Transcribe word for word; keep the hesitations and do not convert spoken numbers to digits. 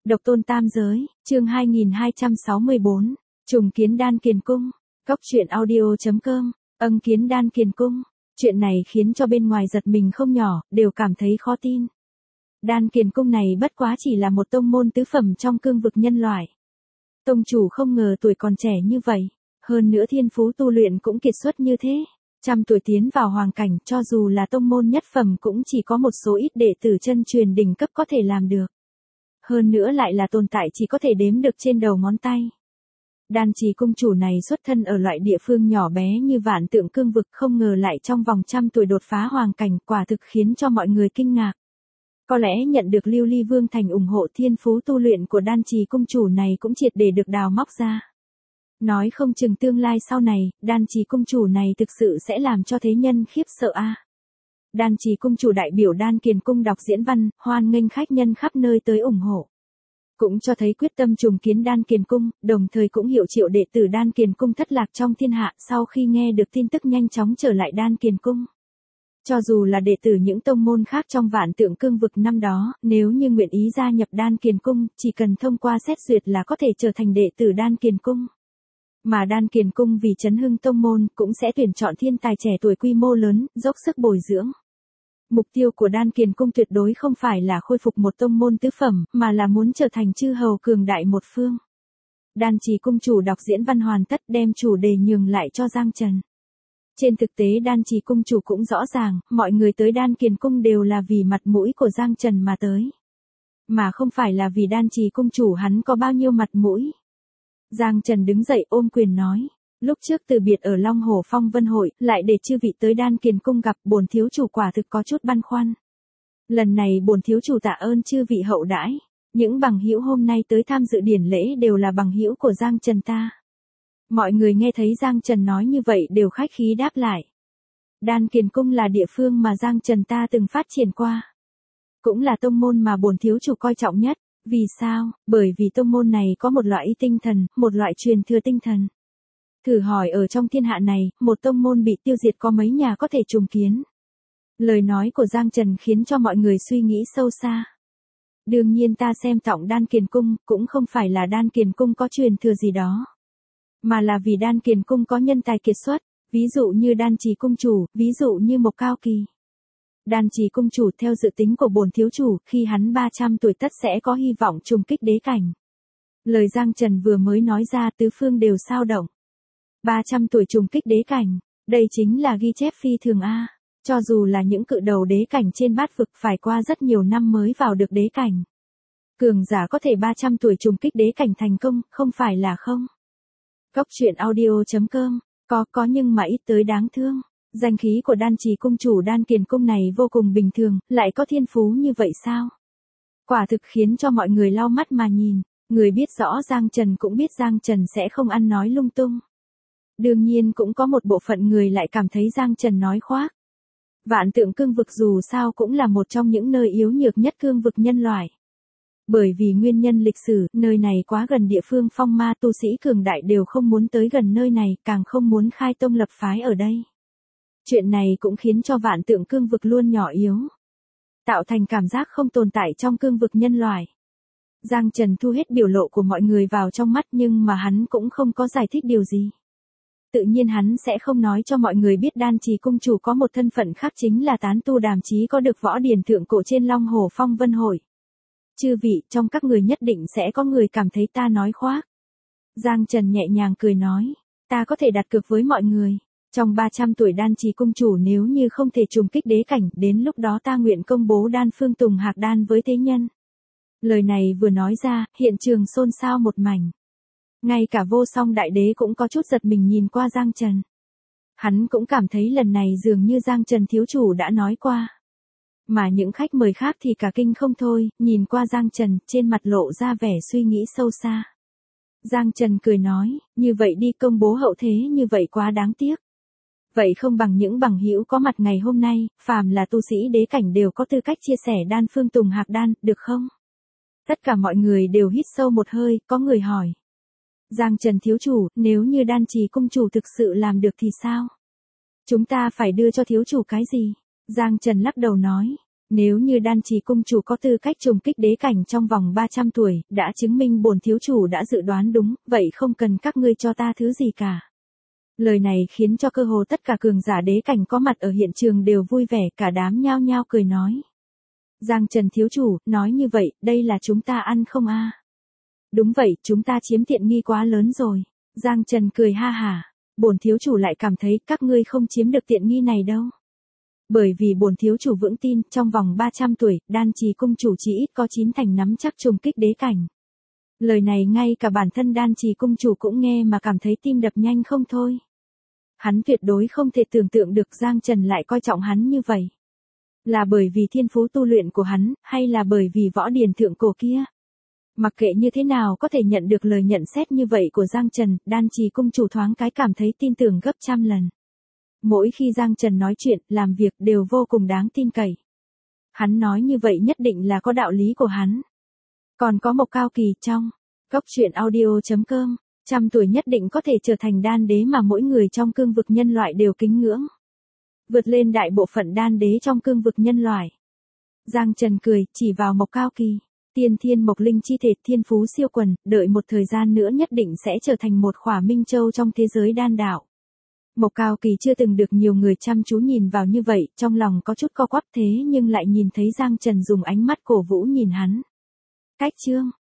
Độc tôn tam giới, chương hai nghìn hai trăm sáu mươi bốn, trùng kiến đan kiền cung, cốc truyện audio chấm com, âng kiến đan kiền cung. Chuyện này khiến cho bên ngoài giật mình không nhỏ, đều cảm thấy khó tin. Đan kiền cung này bất quá chỉ là một tông môn tứ phẩm trong cương vực nhân loại. Tông chủ không ngờ tuổi còn trẻ như vậy, hơn nữa thiên phú tu luyện cũng kiệt xuất như thế. Trăm tuổi tiến vào hoàng cảnh, cho dù là tông môn nhất phẩm cũng chỉ có một số ít đệ tử chân truyền đỉnh cấp có thể làm được. Hơn nữa lại là tồn tại chỉ có thể đếm được trên đầu ngón tay. Đan trì cung chủ này xuất thân ở loại địa phương nhỏ bé như vạn tượng cương vực, không ngờ lại trong vòng trăm tuổi đột phá hoàng cảnh, quả thực khiến cho mọi người kinh ngạc. Có lẽ nhận được Lưu Ly Vương Thành ủng hộ, thiên phú tu luyện của đan trì cung chủ này cũng triệt để được đào móc ra. Nói không chừng tương lai sau này, đan trì cung chủ này thực sự sẽ làm cho thế nhân khiếp sợ a. À. Đan trì cung chủ đại biểu đan kiền cung đọc diễn văn, hoan nghênh khách nhân khắp nơi tới ủng hộ. Cũng cho thấy quyết tâm trùng kiến đan kiền cung, đồng thời cũng hiệu triệu đệ tử đan kiền cung thất lạc trong thiên hạ, sau khi nghe được tin tức nhanh chóng trở lại đan kiền cung. Cho dù là đệ tử những tông môn khác trong vạn tượng cương vực năm đó, nếu như nguyện ý gia nhập đan kiền cung, chỉ cần thông qua xét duyệt là có thể trở thành đệ tử đan kiền cung. Mà đan kiền cung vì chấn hưng tông môn cũng sẽ tuyển chọn thiên tài trẻ tuổi quy mô lớn, dốc sức bồi dưỡng. Mục tiêu của đan kiền cung tuyệt đối không phải là khôi phục một tông môn tứ phẩm, mà là muốn trở thành chư hầu cường đại một phương. Đan trì cung chủ đọc diễn văn hoàn tất, đem chủ đề nhường lại cho Giang Trần. Trên thực tế đan trì cung chủ cũng rõ ràng, mọi người tới đan kiền cung đều là vì mặt mũi của Giang Trần mà tới. Mà không phải là vì đan trì cung chủ hắn có bao nhiêu mặt mũi. Giang Trần đứng dậy ôm quyền nói. Lúc trước từ biệt ở Long Hồ Phong Vân Hội, lại để chư vị tới đan kiền cung gặp, bổn thiếu chủ quả thực có chút băn khoăn. Lần này bổn thiếu chủ tạ ơn chư vị hậu đãi. Những bằng hữu hôm nay tới tham dự điển lễ đều là bằng hữu của Giang Trần ta. Mọi người nghe thấy Giang Trần nói như vậy đều khách khí đáp lại. Đan kiền cung là địa phương mà Giang Trần ta từng phát triển qua. Cũng là tông môn mà bổn thiếu chủ coi trọng nhất. Vì sao? Bởi vì tông môn này có một loại tinh thần, một loại truyền thừa tinh thần. Thử hỏi ở trong thiên hạ này, một tông môn bị tiêu diệt có mấy nhà có thể trùng kiến? Lời nói của Giang Trần khiến cho mọi người suy nghĩ sâu xa. Đương nhiên ta xem trọng đan kiền cung, cũng không phải là đan kiền cung có truyền thừa gì đó. Mà là vì đan kiền cung có nhân tài kiệt xuất, ví dụ như đan trì cung chủ, ví dụ như Mộc Cao Kỳ. Đan trì cung chủ theo dự tính của bổn thiếu chủ, khi hắn ba trăm tuổi tất sẽ có hy vọng trùng kích đế cảnh. Lời Giang Trần vừa mới nói ra tứ phương đều sao động. ba trăm tuổi trùng kích đế cảnh, đây chính là ghi chép phi thường a. Cho dù là những cự đầu đế cảnh trên bát vực phải qua rất nhiều năm mới vào được đế cảnh. Cường giả có thể ba trăm tuổi trùng kích đế cảnh thành công, không phải là không. Cốc truyện audio chấm com, có có nhưng mà ít tới đáng thương. Danh khí của đan trì cung chủ đan kiền cung này vô cùng bình thường, lại có thiên phú như vậy sao? Quả thực khiến cho mọi người lau mắt mà nhìn, người biết rõ Giang Trần cũng biết Giang Trần sẽ không ăn nói lung tung. Đương nhiên cũng có một bộ phận người lại cảm thấy Giang Trần nói khoác. Vạn tượng cương vực dù sao cũng là một trong những nơi yếu nhược nhất cương vực nhân loại. Bởi vì nguyên nhân lịch sử, nơi này quá gần địa phương phong ma, tu sĩ cường đại đều không muốn tới gần nơi này, càng không muốn khai tông lập phái ở đây. Chuyện này cũng khiến cho vạn tượng cương vực luôn nhỏ yếu. Tạo thành cảm giác không tồn tại trong cương vực nhân loại. Giang Trần thu hết biểu lộ của mọi người vào trong mắt, nhưng mà hắn cũng không có giải thích điều gì. Tự nhiên hắn sẽ không nói cho mọi người biết đan trì cung chủ có một thân phận khác, chính là tán tu đàm chí có được võ điển thượng cổ trên Long Hồ Phong Vân Hội. Chư vị, trong các người nhất định sẽ có người cảm thấy ta nói khoác. Giang Trần nhẹ nhàng cười nói, ta có thể đặt cược với mọi người. Trong ba trăm tuổi đan trì cung chủ nếu như không thể trùng kích đế cảnh, đến lúc đó ta nguyện công bố đan phương tùng hạc đan với thế nhân. Lời này vừa nói ra, hiện trường xôn xao một mảnh. Ngay cả Vô Song đại đế cũng có chút giật mình nhìn qua Giang Trần. Hắn cũng cảm thấy lần này dường như Giang Trần thiếu chủ đã nói qua. Mà những khách mời khác thì cả kinh không thôi, nhìn qua Giang Trần, trên mặt lộ ra vẻ suy nghĩ sâu xa. Giang Trần cười nói, như vậy đi, công bố hậu thế như vậy quá đáng tiếc. Vậy không bằng những bằng hữu có mặt ngày hôm nay, phàm là tu sĩ đế cảnh đều có tư cách chia sẻ đan phương tùng hạc đan, được không? Tất cả mọi người đều hít sâu một hơi, có người hỏi. Giang Trần thiếu chủ, nếu như đan trì cung chủ thực sự làm được thì sao? Chúng ta phải đưa cho thiếu chủ cái gì? Giang Trần lắc đầu nói. Nếu như đan trì cung chủ có tư cách trùng kích đế cảnh trong vòng ba trăm tuổi, đã chứng minh bổn thiếu chủ đã dự đoán đúng, vậy không cần các ngươi cho ta thứ gì cả. Lời này khiến cho cơ hồ tất cả cường giả đế cảnh có mặt ở hiện trường đều vui vẻ, cả đám nhao nhao cười nói. Giang Trần thiếu chủ, nói như vậy, đây là chúng ta ăn không a? Đúng vậy, chúng ta chiếm tiện nghi quá lớn rồi. Giang Trần cười ha hả, bổn thiếu chủ lại cảm thấy các ngươi không chiếm được tiện nghi này đâu. Bởi vì bổn thiếu chủ vững tin, trong vòng ba trăm tuổi, đan trì cung chủ chỉ ít có chín thành nắm chắc trùng kích đế cảnh. Lời này ngay cả bản thân đan trì cung chủ cũng nghe mà cảm thấy tim đập nhanh không thôi. Hắn tuyệt đối không thể tưởng tượng được Giang Trần lại coi trọng hắn như vậy. Là bởi vì thiên phú tu luyện của hắn, hay là bởi vì võ điển thượng cổ kia? Mặc kệ như thế nào có thể nhận được lời nhận xét như vậy của Giang Trần, đan trì cung chủ thoáng cái cảm thấy tin tưởng gấp trăm lần. Mỗi khi Giang Trần nói chuyện, làm việc đều vô cùng đáng tin cậy. Hắn nói như vậy nhất định là có đạo lý của hắn. Còn có Mộc Cao Kỳ trong Cốc truyện audio chấm com, trăm tuổi nhất định có thể trở thành đan đế mà mỗi người trong cương vực nhân loại đều kính ngưỡng. Vượt lên đại bộ phận đan đế trong cương vực nhân loại. Giang Trần cười, chỉ vào Mộc Cao Kỳ. Tiên thiên mộc linh chi thể, thiên phú siêu quần, đợi một thời gian nữa nhất định sẽ trở thành một khỏa minh châu trong thế giới đan đạo. Mộc Cao Kỳ chưa từng được nhiều người chăm chú nhìn vào như vậy, trong lòng có chút co quắp thế nhưng lại nhìn thấy Giang Trần dùng ánh mắt cổ vũ nhìn hắn. Cách chương